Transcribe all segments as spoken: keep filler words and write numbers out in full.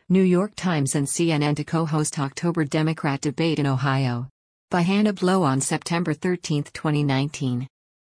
New York Times and C N N to co-host October Democrat debate in Ohio. By Hannah Blow on September thirteenth, twenty nineteen.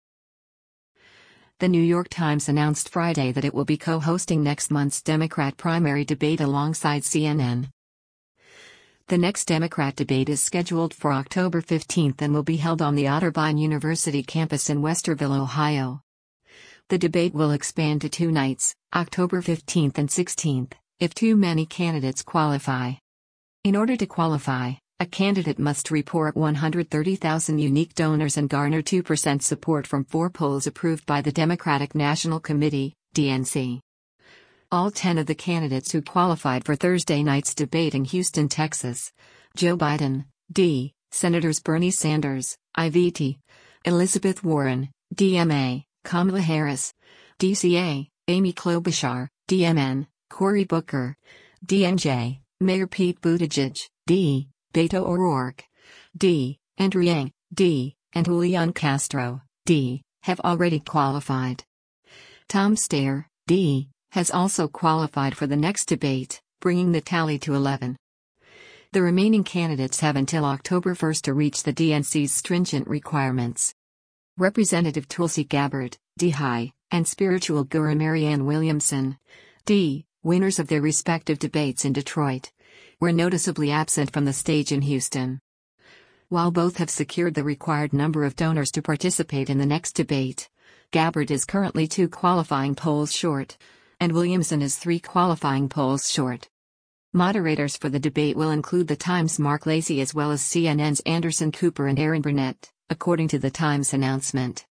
The New York Times announced Friday that it will be co-hosting next month's Democrat primary debate alongside C N N. The next Democrat debate is scheduled for October fifteenth and will be held on the Otterbein University campus in Westerville, Ohio. The debate will expand to two nights, October fifteenth and sixteenth, if too many candidates qualify. In order to qualify, a candidate must report one hundred thirty thousand unique donors and garner two percent support from four polls approved by the Democratic National Committee, D N C. All ten of the candidates who qualified for Thursday night's debate in Houston, Texas, Joe Biden, D, Senators Bernie Sanders, I V T, Elizabeth Warren, D M A, Kamala Harris, D C A, Amy Klobuchar, D M N, Cory Booker, D N J, Mayor Pete Buttigieg, D, Beto O'Rourke, D, Andrew Yang, D, and Julian Castro, D, have already qualified. Tom Steyer, D, has also qualified for the next debate, bringing the tally to eleven. The remaining candidates have until October first to reach the D N C's stringent requirements. Representative Tulsi Gabbard, D. High, and spiritual guru Marianne Williamson, D., winners of their respective debates in Detroit, were noticeably absent from the stage in Houston. While both have secured the required number of donors to participate in the next debate, Gabbard is currently two qualifying polls short, and Williamson is three qualifying polls short. Moderators for the debate will include the Times' Mark Lacey as well as C N N's Anderson Cooper and Aaron Burnett, according to the Times announcement.